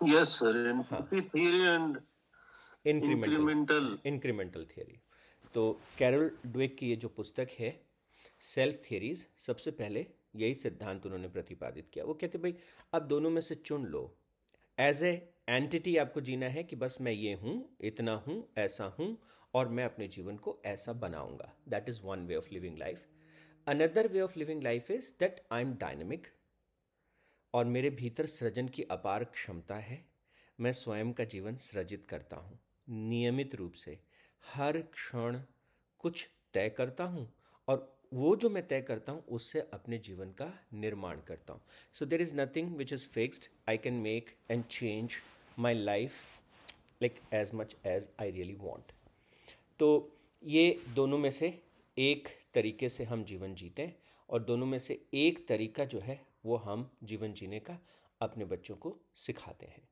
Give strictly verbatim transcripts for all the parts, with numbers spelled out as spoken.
Yes, sir. हाँ, Entropy theory and incremental incremental. Incremental theory. तो Carol Dweck की ये जो पुस्तक है सेल्फ थियरीज, सबसे पहले यही सिद्धांत उन्होंने प्रतिपादित किया। वो कहते भाई अब दोनों में से चुन लो। एज ए एंटिटी आपको जीना है कि बस मैं ये हूँ, इतना हूँ, ऐसा हूँ, और मैं अपने जीवन को ऐसा बनाऊंगा। That is one way of living life. Another way of living life is that I am dynamic, और मेरे भीतर सृजन की अपार क्षमता है। मैं स्वयं का जीवन सृजित करता हूँ, नियमित रूप से हर क्षण कुछ तय करता हूँ, और वो जो मैं तय करता हूँ उससे अपने जीवन का निर्माण करता हूँ। So there is nothing which is fixed. I can make and change my life like as much as I really want. तो ये दोनों में से एक तरीके से हम जीवन जीते हैं, और दोनों में से एक तरीका जो है वो हम जीवन जीने का अपने बच्चों को सिखाते हैं।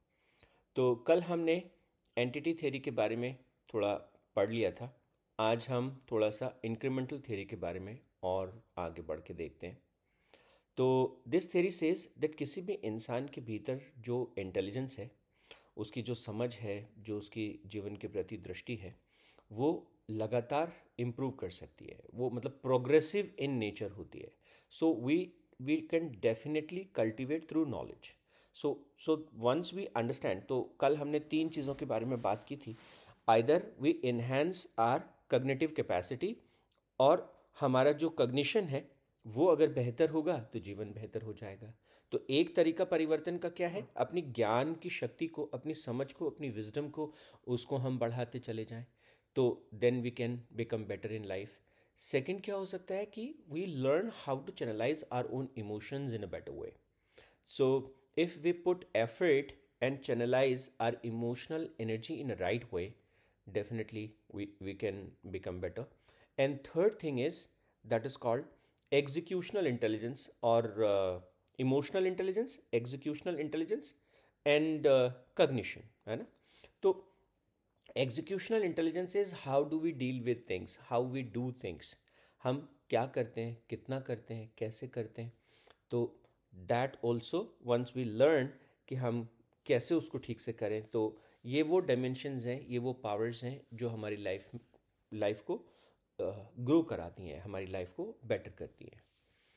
तो कल हमने एंटिटी थ्योरी के बारे में थोड़ा पढ़ लिया था। आज हम थोड़ा सा इंक्रीमेंटल थ्योरी के बारे में और आगे बढ़ के देखते हैं। तो दिस थ्योरी सेज दैट किसी भी इंसान के भीतर जो इंटेलिजेंस है, उसकी जो समझ है, जो उसकी जीवन के प्रति दृष्टि है, वो लगातार इम्प्रूव कर सकती है। वो मतलब प्रोग्रेसिव इन नेचर होती है। So we we can definitely cultivate through knowledge. So so once we understand, तो कल हमने तीन चीज़ों के बारे में बात की थी। Either we enhance our cognitive capacity, और हमारा जो कग्निशन है वो अगर बेहतर होगा तो जीवन बेहतर हो जाएगा। तो एक तरीका परिवर्तन का क्या है? अपनी ज्ञान की शक्ति को, अपनी समझ को, अपनी विजडम को, उसको हम बढ़ाते चले जाएं, तो then we can become better in life. Second क्या हो सकता है कि we learn how to channelize our own emotions in a better way. So, if we put effort and channelize our emotional energy in a right way, definitely we, we can become better. And third thing is that is called executional intelligence, or uh, emotional intelligence, executional intelligence, and uh, cognition, है ना? तो executional intelligence is how do we deal with things, how we do things. हम क्या करते हैं, कितना करते हैं, कैसे करते हैं। तो that also once we learn कि हम कैसे उसको ठीक से करें, तो ये वो डायमेंशंस हैं, ये वो पावर्स हैं जो हमारी लाइफ लाइफ को ग्रो uh, कराती हैं, हमारी लाइफ को बेटर करती हैं।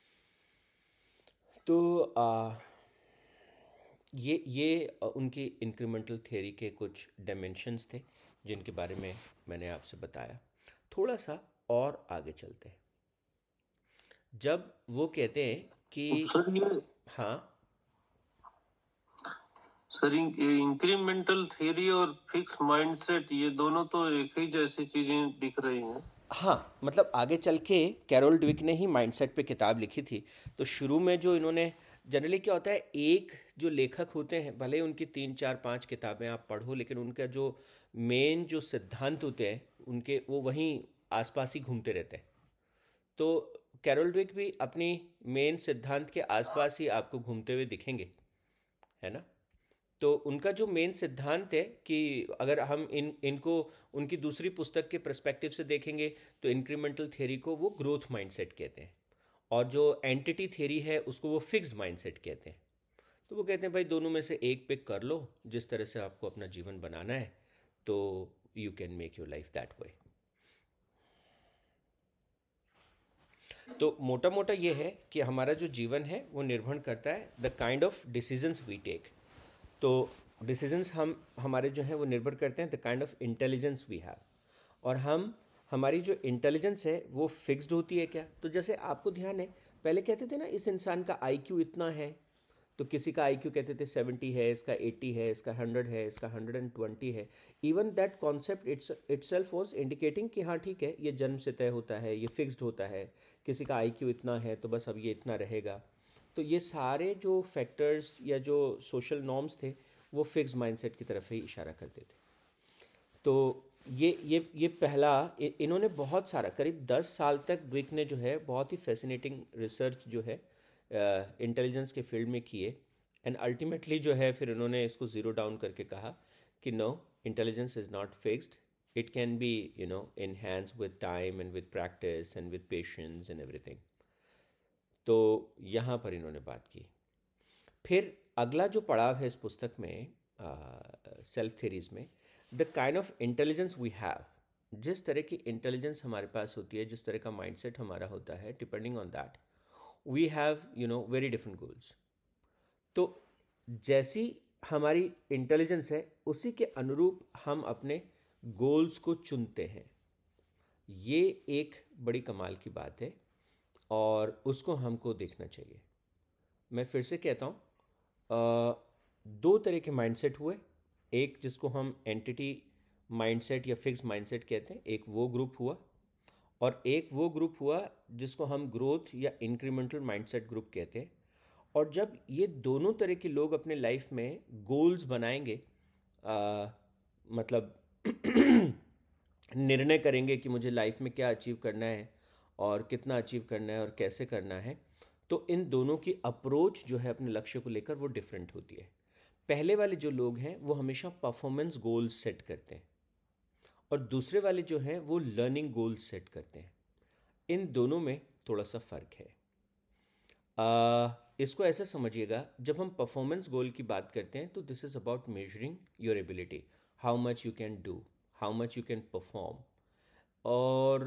तो uh, ये ये उनकी इंक्रीमेंटल थियरी के कुछ डायमेंशंस थे जिनके बारे में मैंने आपसे बताया। थोड़ा सा और आगे चलते हैं। जब वो कहते हैं कि सर ये हाँ सर इंक्रीमेंटल थियरी और फिक्स माइंडसेट, ये दोनों तो एक ही जैसी चीजें दिख रही हैं। हाँ, मतलब आगे चल के कैरोल ड्विक ने ही माइंडसेट पे किताब लिखी थी। तो शुरू में जो इन्होंने, जनरली क्या होता है, एक जो लेखक होते हैं, भले उनकी तीन चार पांच किताबें आप पढ़ो, लेकिन उनका जो मेन जो सिद्धांत होते हैं उनके, वो वहीं आसपास ही घूमते रहते हैं। तो कैरोल ड्विक भी अपनी मेन सिद्धांत के आसपास ही आपको घूमते हुए दिखेंगे, है ना? तो उनका जो मेन सिद्धांत है कि अगर हम इन इनको उनकी दूसरी पुस्तक के पर्सपेक्टिव से देखेंगे तो इंक्रीमेंटल थियरी को वो ग्रोथ माइंडसेट कहते हैं, और जो एंटिटी थियरी है उसको वो फिक्स्ड माइंडसेट कहते हैं। तो वो कहते हैं भाई दोनों में से एक पिक कर लो, जिस तरह से आपको अपना जीवन बनाना है, तो you can make your life that way. तो मोटा मोटा ये है कि हमारा जो जीवन है वो निर्भर करता है the kind of decisions we take. तो डिसीजंस हम हमारे जो हैं वो निर्भर करते हैं the kind of intelligence we have. और हम, हमारी जो इंटेलिजेंस है वो फिक्स्ड होती है क्या? तो जैसे आपको ध्यान है, पहले कहते थे ना इस इंसान का आईक्यू इतना है, तो किसी का आईक्यू कहते थे सेवेंटी है, इसका एट्टी है, इसका हंड्रेड है, इसका हंड्रेड एंड ट्वेंटी है। Even that concept it's itself was indicating कि हाँ ठीक है, ये जन्म से तय होता है, ये फिक्स्ड होता है। किसी का आईक्यू इतना है तो बस अब ये इतना रहेगा। तो ये सारे जो फैक्टर्स या जो सोशल नॉर्म्स थे वो फिक्स्ड माइंडसेट की तरफ ही इशारा करते थे। तो ये ये ये पहला, इ, इन्होंने बहुत सारा, करीब दस साल तक ड्विक ने जो है बहुत ही फैसिनेटिंग रिसर्च जो है इंटेलिजेंस के फील्ड में किए। एंड अल्टीमेटली जो है फिर उन्होंने इसको ज़ीरो डाउन करके कहा कि no, intelligence is not fixed, it can be you know enhance with time and with practice and with patience and everything. तो यहाँ पर इन्होंने बात की। फिर अगला जो पड़ाव है इस पुस्तक में, सेल्फ थ्योरीज में, the kind of intelligence we have, जिस तरह की इंटेलिजेंस हमारे पास होती है, जिस तरह का माइंडसेट हमारा होता है, depending on that we have you know very different goals. तो जैसी हमारी इंटेलिजेंस है उसी के अनुरूप हम अपने गोल्स को चुनते हैं। ये एक बड़ी कमाल की बात है और उसको हमको देखना चाहिए। मैं फिर से कहता हूँ, दो तरह के माइंडसेट हुए, एक जिसको हम एंटिटी माइंडसेट या फिक्स माइंडसेट कहते हैं, एक वो ग्रुप हुआ, और एक वो ग्रुप हुआ जिसको हम ग्रोथ या इंक्रीमेंटल माइंडसेट ग्रुप कहते हैं। और जब ये दोनों तरह के लोग अपने लाइफ में गोल्स बनाएंगे, आ, मतलब निर्णय करेंगे कि मुझे लाइफ में क्या अचीव करना है और कितना अचीव करना है और कैसे करना है, तो इन दोनों की अप्रोच जो है अपने लक्ष्य को लेकर वो डिफरेंट होती है। पहले वाले जो लोग हैं वो हमेशा परफॉर्मेंस गोल्स सेट करते हैं और दूसरे वाले जो हैं वो लर्निंग गोल्स सेट करते हैं। इन दोनों में थोड़ा सा फ़र्क है। आ, इसको ऐसे समझिएगा, जब हम परफॉर्मेंस गोल की बात करते हैं तो this is about measuring your ability, how much you can do, how much you can perform. और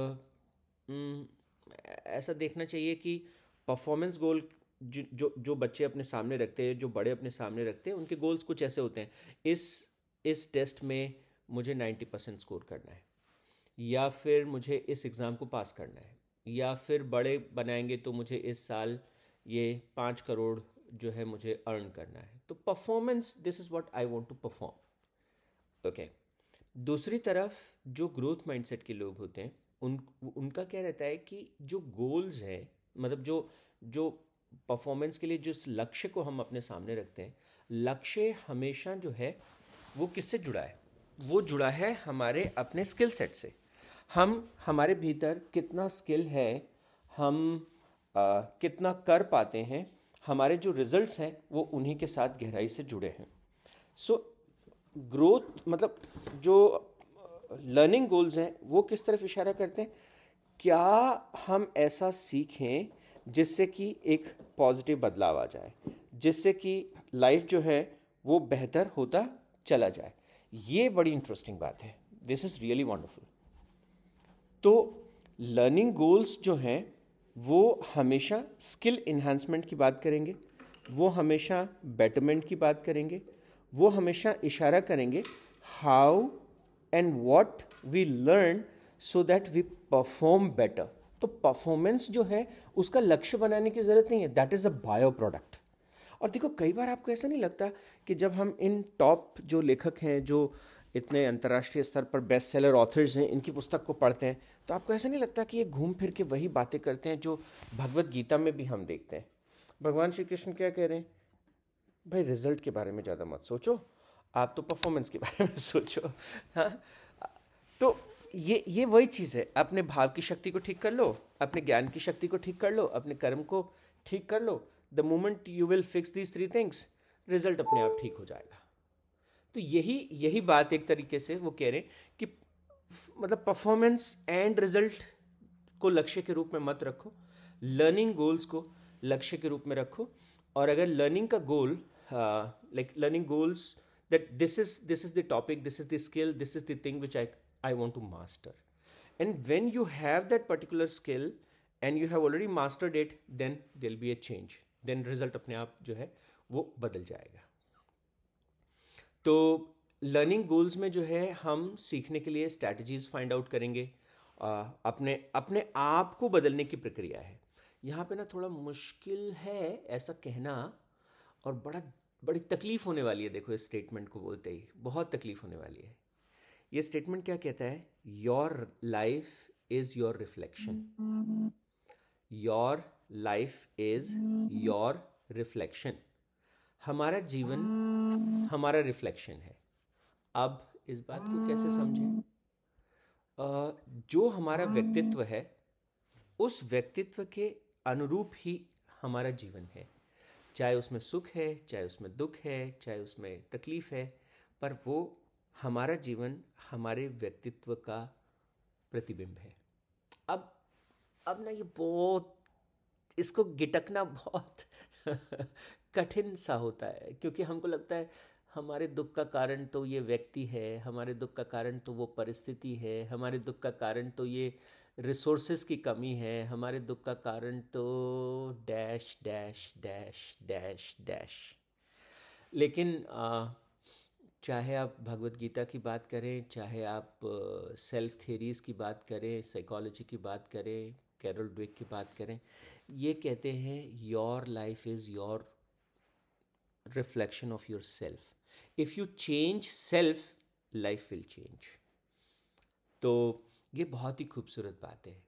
uh, ऐसा देखना चाहिए कि परफॉर्मेंस गोल जो जो जो बच्चे अपने सामने रखते हैं, जो बड़े अपने सामने रखते हैं, उनके गोल्स कुछ ऐसे होते हैं, इस इस टेस्ट में मुझे नाइन्टी परसेंट स्कोर करना है, या फिर मुझे इस एग्ज़ाम को पास करना है, या फिर बड़े बनाएंगे तो मुझे इस साल ये पाँच करोड़ जो है मुझे अर्न करना है। तो performance, this is what I want to perform. Okay. दूसरी तरफ जो ग्रोथ माइंडसेट के लोग होते हैं, उन उनका क्या रहता है कि जो गोल्स हैं, मतलब जो जो परफॉर्मेंस के लिए जिस लक्ष्य को हम अपने सामने रखते हैं, लक्ष्य हमेशा जो है वो किससे जुड़ा है? वो जुड़ा है हमारे अपने स्किल सेट से। हम हमारे भीतर कितना स्किल है, हम आ, कितना कर पाते हैं, हमारे जो रिजल्ट्स हैं वो उन्हीं के साथ गहराई से जुड़े हैं। सो ग्रोथ मतलब जो लर्निंग गोल्स हैं वो किस तरफ इशारा करते हैं? क्या हम ऐसा सीखें जिससे कि एक पॉजिटिव बदलाव आ जाए, जिससे कि लाइफ जो है वो बेहतर होता चला जाए। ये बड़ी इंटरेस्टिंग बात है। This is really wonderful. तो लर्निंग गोल्स जो हैं वो हमेशा स्किल इन्हांसमेंट की बात करेंगे, वो हमेशा बेटरमेंट की बात करेंगे, वो हमेशा इशारा करेंगे how and what we learn so that we perform better. तो परफॉर्मेंस जो है उसका लक्ष्य बनाने की ज़रूरत नहीं है, that is a byproduct. और देखो, कई बार आपको ऐसा नहीं लगता कि जब हम इन टॉप जो लेखक हैं, जो इतने अंतर्राष्ट्रीय स्तर पर बेस्ट सेलर ऑथर्स हैं, इनकी पुस्तक को पढ़ते हैं तो आपको ऐसा नहीं लगता कि ये घूम फिर के वही बातें करते हैं जो भगवत गीता में भी हम देखते हैं? भगवान श्री कृष्ण क्या कह रहे हैं? भाई रिजल्ट के बारे में ज़्यादा मत सोचो, आप तो परफॉर्मेंस के बारे में सोचो। हाँ, तो ये ये वही चीज़ है, अपने भाव की शक्ति को ठीक कर लो, अपने ज्ञान की शक्ति को ठीक कर लो, अपने कर्म को ठीक कर लो। The moment you will fix these three things, result अपने आप ठीक हो जाएगा। तो यही यही बात एक तरीके से वो कह रहे हैं कि मतलब परफॉर्मेंस एंड रिजल्ट को लक्ष्य के रूप में मत रखो, लर्निंग गोल्स को लक्ष्य के रूप में रखो। और अगर लर्निंग का goal, like learning goals, that this is this is the topic, this is the skill, this is the thing which I I want to master. And when you have that particular skill and you have already mastered it, then there'll be a change. Then result अपने आप जो है वो बदल जाएगा। तो learning goals में जो है हम सीखने के लिए स्ट्रैटेजीज फाइंड आउट करेंगे, आ, अपने अपने आप को बदलने की प्रक्रिया है। यहाँ पे ना थोड़ा मुश्किल है ऐसा कहना, और बड़ा बड़ी तकलीफ होने वाली है। देखो, इस स्टेटमेंट को बोलते ही बहुत तकलीफ होने वाली है। ये स्टेटमेंट क्या कहता है? Your life is your reflection. Your life is your reflection. हमारा जीवन हमारा रिफ्लेक्शन है। अब इस बात को कैसे समझें? जो हमारा व्यक्तित्व है उस व्यक्तित्व के अनुरूप ही हमारा जीवन है, चाहे उसमें सुख है, चाहे उसमें दुख है, चाहे उसमें तकलीफ है, पर वो हमारा जीवन हमारे व्यक्तित्व का प्रतिबिंब है। अब अब ना ये बहुत, इसको गिटकना बहुत कठिन सा होता है, क्योंकि हमको लगता है हमारे दुख का कारण तो ये व्यक्ति है, हमारे दुख का कारण तो वो परिस्थिति है, हमारे दुख का कारण तो ये रिसोर्सेज की कमी है, हमारे दुख का कारण तो dash dash dash dash dash. लेकिन आ, चाहे आप भगवत गीता की बात करें, चाहे आप सेल्फ थ्योरीज की बात करें, साइकोलॉजी की बात करें, कैरल ड्वेक की बात करें, ये कहते हैं your life is your reflection of your self. If you change self, life will change. तो ये बहुत ही खूबसूरत बात है।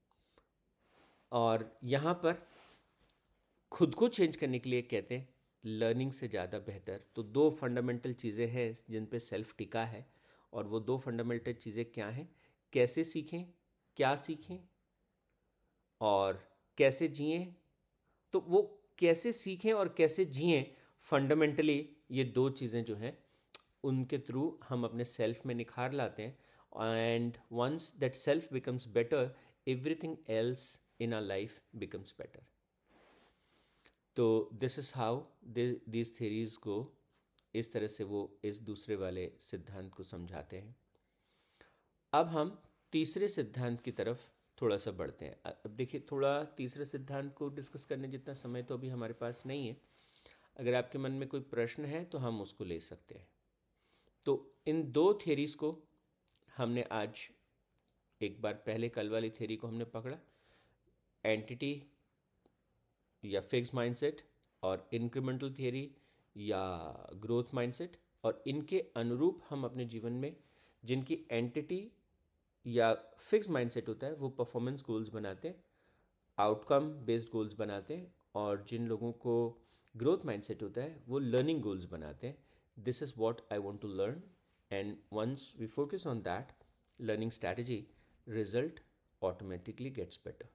और यहाँ पर खुद को चेंज करने के लिए कहते हैं लर्निंग से ज़्यादा बेहतर तो दो फंडामेंटल चीज़ें हैं जिन पे सेल्फ टिका है। और वो दो फंडामेंटल चीज़ें क्या हैं? कैसे सीखें, क्या सीखें और कैसे जिएं। तो वो कैसे सीखें और कैसे जिएं, फंडामेंटली ये दो चीज़ें जो हैं उनके थ्रू हम अपने सेल्फ में निखार लाते हैं। And once that self becomes better, everything else in our life becomes better. तो this is how these theories को, इस तरह से वो इस दूसरे वाले सिद्धांत को समझाते हैं। अब हम तीसरे सिद्धांत की तरफ थोड़ा सा बढ़ते हैं। अब देखिए, थोड़ा तीसरे सिद्धांत को डिस्कस करने जितना समय तो अभी हमारे पास नहीं है। अगर आपके मन में कोई प्रश्न है तो हम उसको ले सकते हैं। तो इन दो थेरीज को हमने आज एक बार पहले, कल वाली थेरी को हमने पकड़ा, एंटिटी या फिक्स माइंडसेट और इंक्रीमेंटल थियरी या ग्रोथ माइंडसेट। और इनके अनुरूप हम अपने जीवन में जिनकी एंटिटी या फिक्स माइंडसेट होता है वो परफॉर्मेंस गोल्स बनाते हैं, आउटकम बेस्ड गोल्स बनाते हैं। और जिन लोगों को ग्रोथ माइंडसेट होता है वो लर्निंग गोल्स बनाते हैं। This is what I want to learn, and once we focus on that learning strategy, result automatically gets better.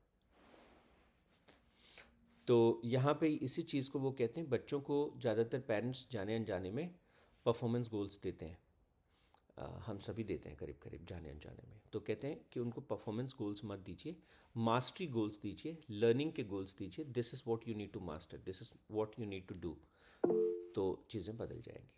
तो यहाँ पे इसी चीज़ को वो कहते हैं, बच्चों को ज़्यादातर पेरेंट्स जाने अनजाने में परफॉर्मेंस गोल्स देते हैं। आ, हम सभी देते हैं करीब करीब जाने अनजाने में। तो कहते हैं कि उनको परफॉर्मेंस गोल्स मत दीजिए, मास्टरी गोल्स दीजिए, लर्निंग के गोल्स दीजिए। This is what you need to master, this is what you need to do. तो चीज़ें बदल जाएंगी।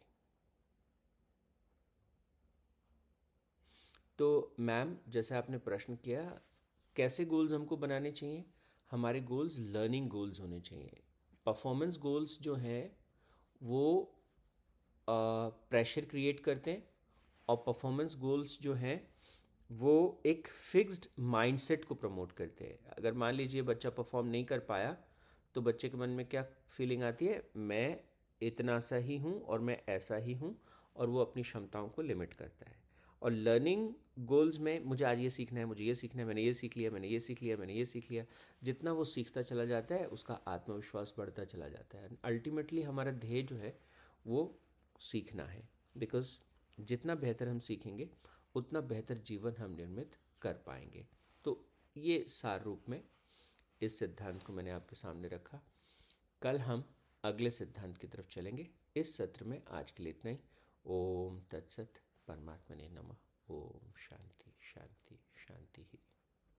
तो मैम, जैसे आपने प्रश्न किया कैसे गोल्स हमको बनाने चाहिए, हमारे गोल्स लर्निंग गोल्स होने चाहिए। परफॉर्मेंस गोल्स जो हैं वो प्रेशर क्रिएट करते हैं, और परफॉर्मेंस गोल्स जो हैं वो एक फिक्स्ड माइंडसेट को प्रमोट करते हैं। अगर मान लीजिए बच्चा परफॉर्म नहीं कर पाया तो बच्चे के मन में क्या फीलिंग आती है? मैं इतना सा ही हूँ और मैं ऐसा ही हूँ, और वो अपनी क्षमताओं को लिमिट करता है। और लर्निंग गोल्स में मुझे आज ये सीखना है, मुझे ये सीखना है, मैंने ये सीख लिया, मैंने ये सीख लिया, मैंने ये सीख लिया। जितना वो सीखता चला जाता है उसका आत्मविश्वास बढ़ता चला जाता है। अल्टीमेटली हमारा ध्येय जो है वो सीखना है, बिकॉज जितना बेहतर हम सीखेंगे उतना बेहतर जीवन हम निर्मित कर पाएंगे। तो ये सार रूप में इस सिद्धांत को मैंने आपके सामने रखा। कल हम अगले सिद्धांत की तरफ चलेंगे। इस सत्र में आज के लिए इतना ही। ओम तत्सत। परमात्मा ने नमः। ओम शांति शांति शांति ही।